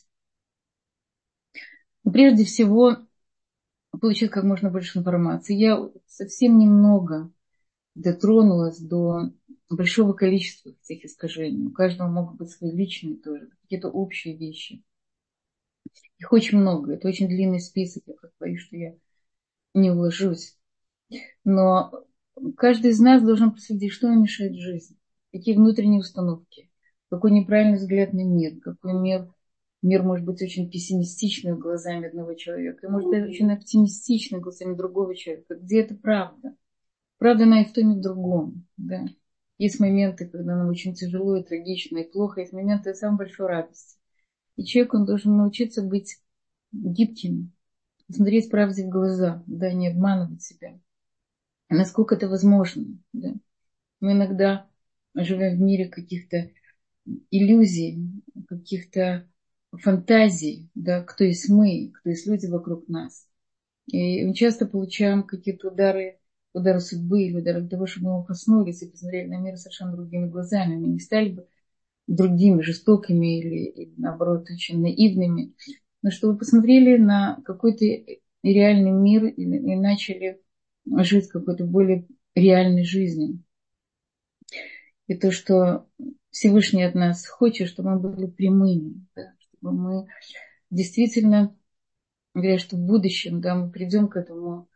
Но прежде всего, получить как можно больше информации. Я совсем немного дотронулась до большого количества этих искажений. У каждого могут быть свои личные тоже, какие-то общие вещи. Их очень много. Это очень длинный список. Я как боюсь, что я не уложусь. Но каждый из нас должен проследить, что ему мешает жизни, какие внутренние установки, какой неправильный взгляд на мир, какой мир может быть очень пессимистичным глазами одного человека, и может быть очень оптимистичным глазами другого человека. Где это правда? Правда, она и в том, и в другом. Да? Есть моменты, когда нам очень тяжело и трагично, и плохо, есть моменты самой большой радости. И человек, он должен научиться быть гибким, смотреть правде в глаза, да, не обманывать себя. Насколько это возможно. Да? Мы иногда живем в мире каких-то иллюзий, каких-то фантазий, да, кто есть мы, кто есть люди вокруг нас. И мы часто получаем какие-то удары судьбы или удары того, чтобы мы проснулись и посмотрели на мир совершенно другими глазами. Мы не стали бы другими, жестокими или наоборот, очень наивными, но чтобы посмотрели на какой-то реальный мир и начали жить какой-то более реальной жизнью. И то, что Всевышний от нас хочет, чтобы мы были прямыми, да, чтобы мы действительно, говорят, что в будущем, да, мы придем к этому,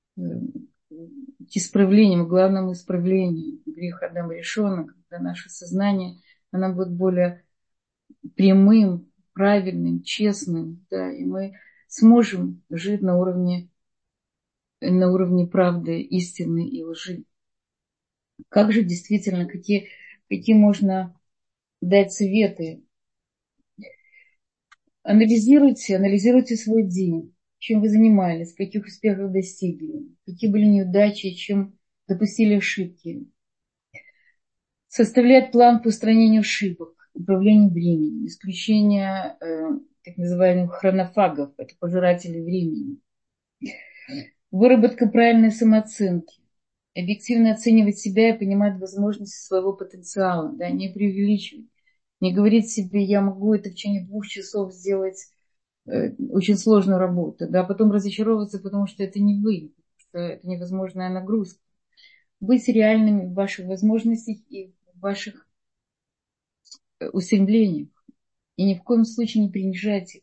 к исправлению, к главному исправлению. Грех Адам решен, когда наше сознание, оно будет более прямым, правильным, честным, да, и мы сможем жить на уровне правды, истины и лжи. Как же действительно, какие можно дать советы? Анализируйте свой день, чем вы занимались, каких успехов достигли, какие были неудачи, чем допустили ошибки. Составлять план по устранению ошибок, управлению временем, исключение так называемых хронофагов, это пожиратели времени. Выработка правильной самооценки. Объективно оценивать себя и понимать возможности своего потенциала, да, не преувеличивать. Не говорить себе, я могу это в течение 2 часов сделать очень сложную работу, да, а потом разочаровываться, потому что это не вы, что это невозможная нагрузка. Быть реальными в ваших возможностях и в ваших устремлениях. И ни в коем случае не принижать их.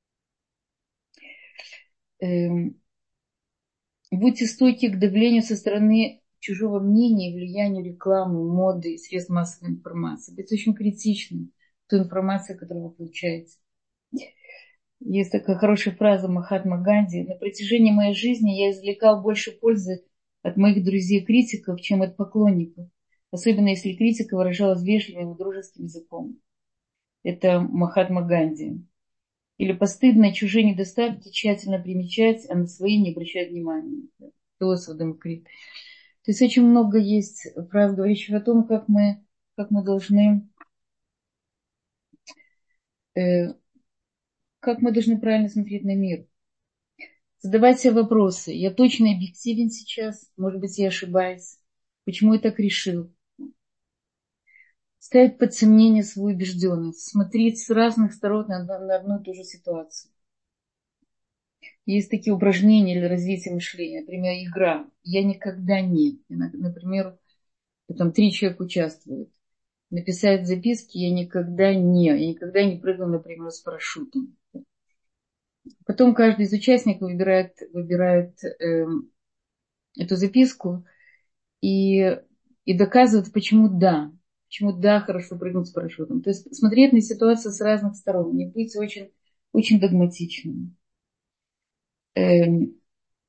Будьте стойки к давлению со стороны чужого мнения, влиянию рекламы, моды и средств массовой информации. Быть очень критичным к той информации, которую вы получаете. Есть такая хорошая фраза Махатма Ганди. На протяжении моей жизни я извлекал больше пользы от моих друзей-критиков, чем от поклонников. Особенно если критика выражалась вежливым и дружеским языком. Это Махатма Ганди. Или постыдно чужие недостатки тщательно примечать, а на свои не обращать внимания. Философ Демокрит. То есть очень много есть фраз, говорящих о том, как мы должны, э, как мы должны правильно смотреть на мир. Задавать себе вопросы. Я точно объективен сейчас? Может быть, я ошибаюсь? Почему я так решил? Ставить под сомнение свою убежденность. Смотреть с разных сторон на одну и ту же ситуацию. Есть такие упражнения для развития мышления. Например, игра. Я никогда не. Например, там 3 человека участвуют. Написать записки я никогда не прыгал, например, с парашютом. Потом каждый из участников выбирает эту записку и, и доказывает, почему да, хорошо прыгнуть с парашютом. То есть смотреть на ситуацию с разных сторон, не быть очень, очень догматичным. Эм,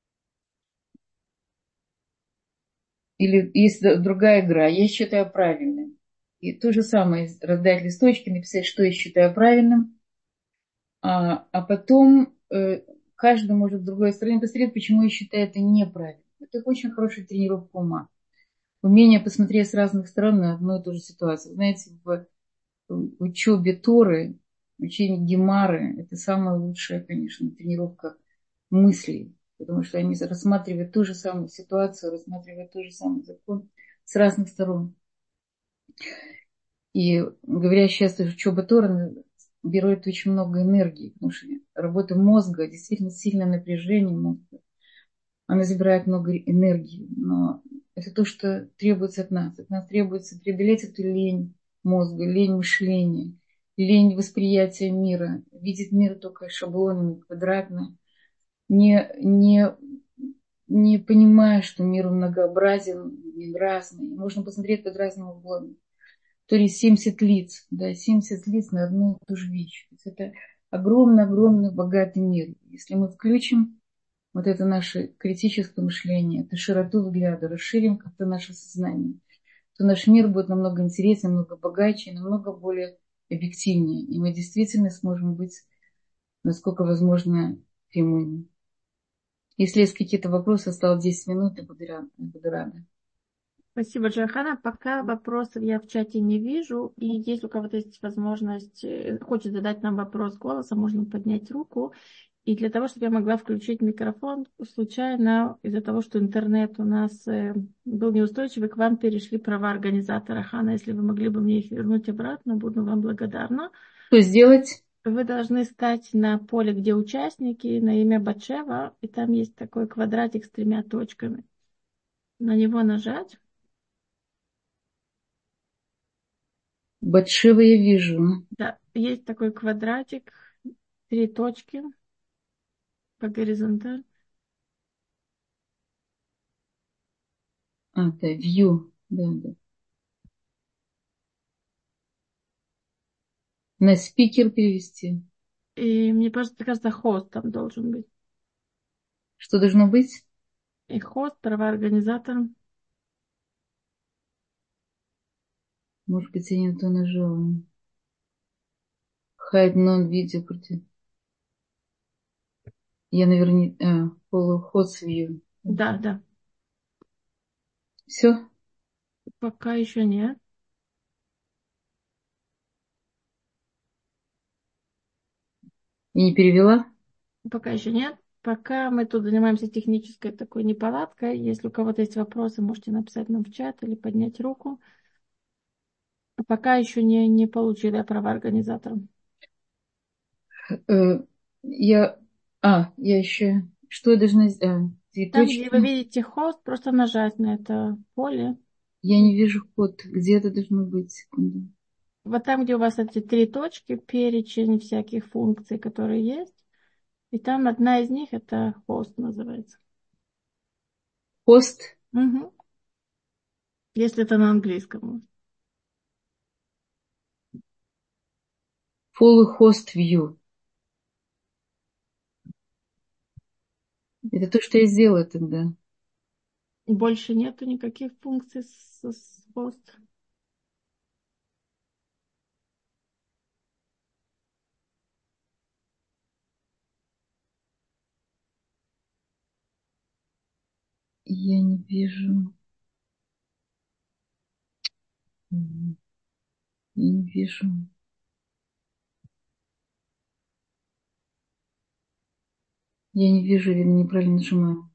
Или есть другая игра, я считаю правильным. И то же самое, раздать листочки, написать, что я считаю правильным, а потом каждый может с другой стороны посмотреть, почему я считаю это неправильным. Это очень хорошая тренировка ума. Умение посмотреть с разных сторон на одну и ту же ситуацию. Знаете, в учебе Торы, учение Гемары, это самая лучшая, конечно, тренировка мыслей. Потому что они рассматривают ту же самую ситуацию, рассматривают тот же самый закон с разных сторон. И говоря сейчас, что учеба Торы берет очень много энергии, потому что работа мозга, действительно сильное напряжение мозга, она забирает много энергии, но это то, что требуется от нас. От нас требуется преодолеть эту лень мозга, лень мышления, лень восприятия мира, видеть мир только шаблонами, квадратно, не, не понимая, что мир многообразен, мир разный. Можно посмотреть под разным углом. То есть 70 лиц, да, 70 лиц на одну и ту же вещь. То есть это огромный-огромный богатый мир. Если мы включим вот это наше критическое мышление, это широту взгляда, расширим как-то наше сознание, то наш мир будет намного интереснее, намного богаче, намного более объективнее. И мы действительно сможем быть, насколько возможно, прямыми. Если есть какие-то вопросы, осталось 10 минут, я буду рада. Спасибо, Джахана. Пока вопросов я в чате не вижу. И если у кого-то есть возможность, хочет задать нам вопрос голосом, можно поднять руку. И для того, чтобы я могла включить микрофон, случайно, из-за того, что интернет у нас был неустойчивый, к вам перешли права организатора Хана. Если вы могли бы мне их вернуть обратно, буду вам благодарна. Что сделать? Вы должны стать на поле, где участники, на имя Батшева, и там есть такой квадратик с 3 точками. На него нажать. Батшева я вижу. Да, есть такой квадратик, 3 точки по горизонтали. Да, view. Да, да. На спикер перевести. И мне кажется, хост там должен быть. Что должно быть? И хост, права организатора. Может быть, я не то нажала. Hide non-video. Я наверное... Follow view. Да, да. Все? Пока еще нет. Я не перевела? Пока еще нет. Пока мы тут занимаемся технической такой неполадкой. Если у кого-то есть вопросы, можете написать нам в чат или поднять руку. А пока еще не получили права организатора. Э, Я... я еще... Что я должна сделать? 3 Там, где вы точки. видите хост, просто нажать на это поле. Я не вижу код. Где это должно быть? Секунду. Вот там, где у вас эти 3 точки, перечень всяких функций, которые есть. И там одна из них это хост называется. Host. Мгм. Если это на английском. Follow host view. Это то, что я сделала тогда. Больше нету никаких функций с хост. Я не вижу. Я не вижу. Я не вижу, или неправильно нажимаю.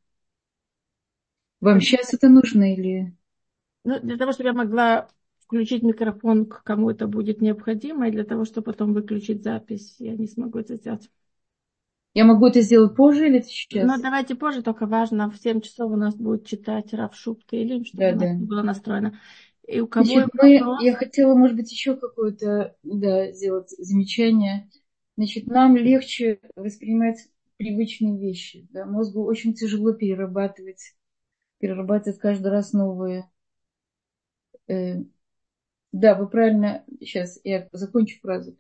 Вам сейчас это нужно или... Ну, для того, чтобы я могла включить микрофон, к кому это будет необходимо, и для того, чтобы потом выключить запись, я не смогу это сделать. Я могу это сделать позже или это Но сейчас? давайте позже, только важно, в 7 часов у нас будет читать Рав Шубка или чтобы Да, у нас да. не было настроено. И у кого Значит, есть вопрос? я хотела, может быть, еще какое-то, да, сделать замечание. Значит, нам легче воспринимать привычные вещи. Да? Мозгу очень тяжело перерабатывать каждый раз новые. э, да, вы правильно, сейчас я закончу фразу.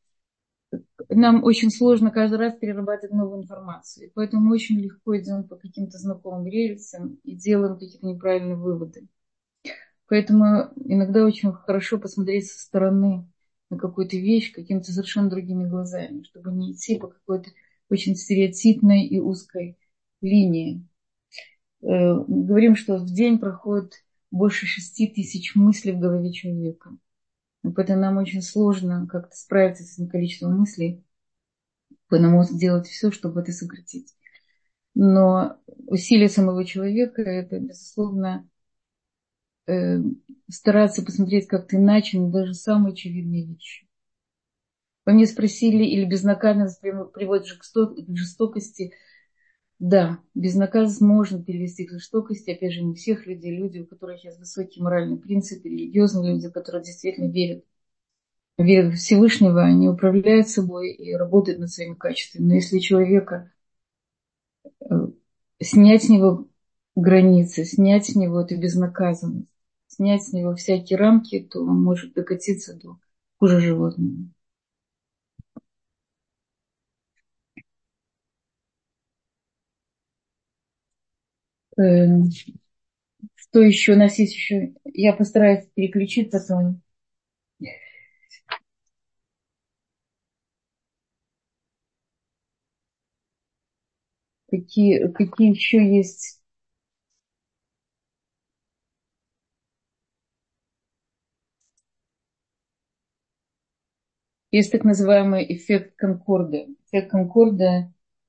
Нам очень сложно каждый раз перерабатывать новую информацию. И поэтому мы очень легко идем по каким-то знакомым рельсам и делаем какие-то неправильные выводы. Поэтому иногда очень хорошо посмотреть со стороны на какую-то вещь какими-то совершенно другими глазами, чтобы не идти по какой-то очень стереотипной и узкой линии. Говорим, что в день проходит больше 6 000 мыслей в голове человека. И поэтому нам очень сложно как-то справиться с этим количеством мыслей. Поэтому мозг делает все, чтобы это сократить. Но усилие самого человека – это, безусловно, э, стараться посмотреть как-то иначе на даже самые очевидные вещи. Вы меня спросили, или безнаказанность приводит к жестокости? Да, безнаказанность можно перевести к жестокости. Опять же, не всех людей. Люди, у которых есть высокие моральные принципы, религиозные люди, которые действительно верят в Всевышнего, они управляют собой и работают над своими качествами. Но если человека э, снять с него границы, снять с него эту безнаказанность, снять с него всякие рамки, то он может докатиться до хуже животного. Эм, Что еще? У нас есть еще... Я постараюсь переключить потом. Какие еще есть... Есть так называемый эффект Конкорда. Эффект Конкорда –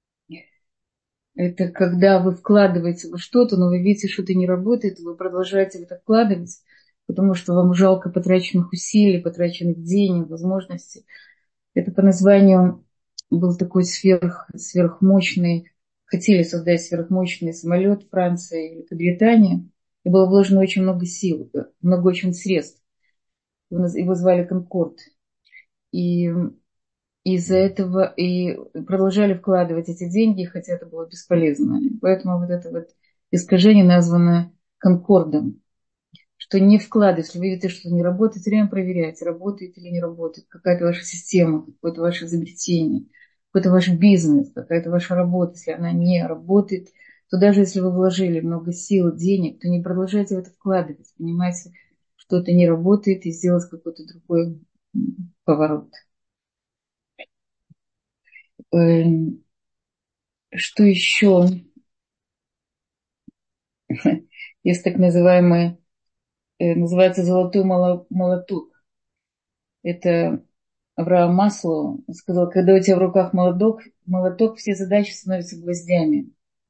это когда вы вкладываете во что-то, но вы видите, что это не работает, вы продолжаете в это вкладывать, потому что вам жалко потраченных усилий, потраченных денег, возможностей. Это по названию был такой сверхмощный, хотели создать сверхмощный самолет Франция и Великобритания, и было вложено очень много сил, много очень средств. Его звали Конкорд. И из-за этого и продолжали вкладывать эти деньги, хотя это было бесполезно. Поэтому вот это вот искажение названо Конкордом, что не вкладывать, если вы видите, что не работает, все время проверяйте, работает или не работает, какая-то ваша система, какое-то ваше изобретение, какой-то ваш бизнес, какая-то ваша работа. Если она не работает, то даже если вы вложили много сил, денег, то не продолжайте в это вкладывать. Понимаете, что это не работает, и сделать какой-то другой поворот. Что еще? Есть так называемый, называется золотой молоток. Это Авраам Маслоу сказал, когда у тебя в руках молоток, все задачи становятся гвоздями.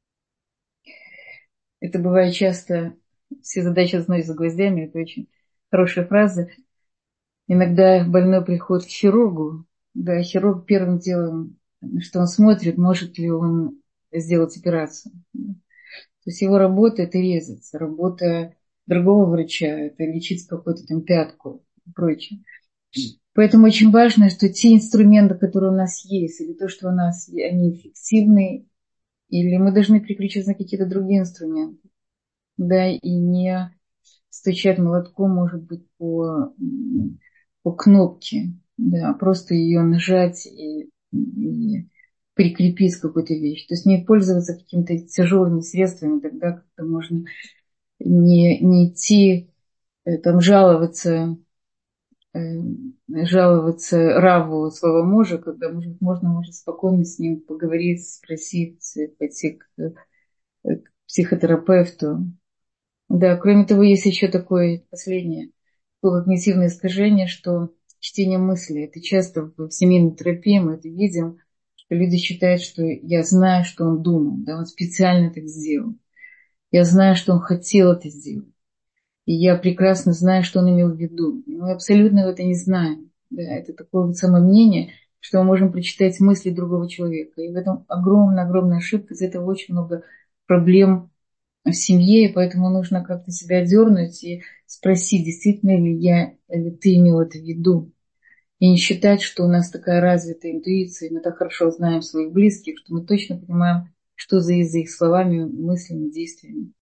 Это бывает часто, все задачи становятся гвоздями, это очень хорошая фраза. Иногда больной приходит к хирургу, да, хирург первым делом, что он смотрит, может ли он сделать операцию. То есть его работа – это резать, работа другого врача – это лечить какую-то там пятку и прочее. Поэтому очень важно, что те инструменты, которые у нас есть, или то, что у нас, они эффективны, или мы должны переключиться на какие-то другие инструменты, да, и не стучать молотком, может быть, по кнопке, да, а просто ее нажать и прикрепить к какой-то вещи. То есть не пользоваться какими-то тяжелыми средствами, тогда как-то можно не идти, там, жаловаться Раву своего мужа, когда, может, можно спокойно с ним поговорить, спросить, пойти психотерапевту. Да, кроме того, есть еще такое последнее, такое когнитивное искажение, что чтение мысли, это часто в семейной терапии мы это видим, что люди считают, что я знаю, что он думал, да, он специально так сделал. Я знаю, что он хотел это сделать. И я прекрасно знаю, что он имел в виду. И мы абсолютно это не знаем. Да, это такое вот самомнение, что мы можем прочитать мысли другого человека. И в этом огромная ошибка. Из этого очень много проблем в семье, и поэтому нужно как-то себя дернуть и спросить, действительно ли я, или ты имел это в виду. И не считать, что у нас такая развитая интуиция, и мы так хорошо знаем своих близких, что мы точно понимаем, что за их словами, мыслями, действиями.